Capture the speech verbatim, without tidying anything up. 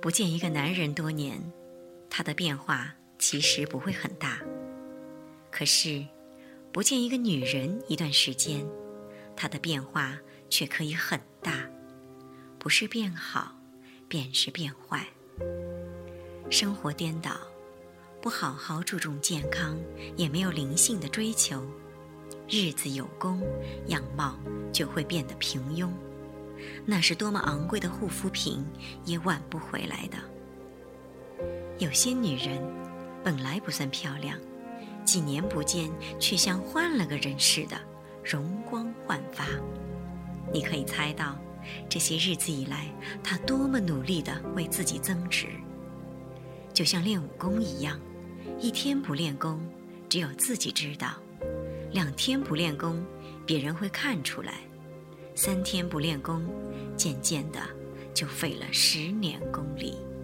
不见一个男人多年，他的变化其实不会很大。可是，不见一个女人一段时间，她的变化却可以很大，不是变好，便是变坏。生活颠倒，不好好注重健康，也没有灵性的追求，日子有功，样貌就会变得平庸。那是多么昂贵的护肤品，也挽不回来的。有些女人本来不算漂亮，几年不见，却像换了个人似的，容光焕发。你可以猜到，这些日子以来，她多么努力地为自己增值。就像练武功一样，一天不练功，只有自己知道；两天不练功，别人会看出来；三天不练功，渐渐的就费了十年功力。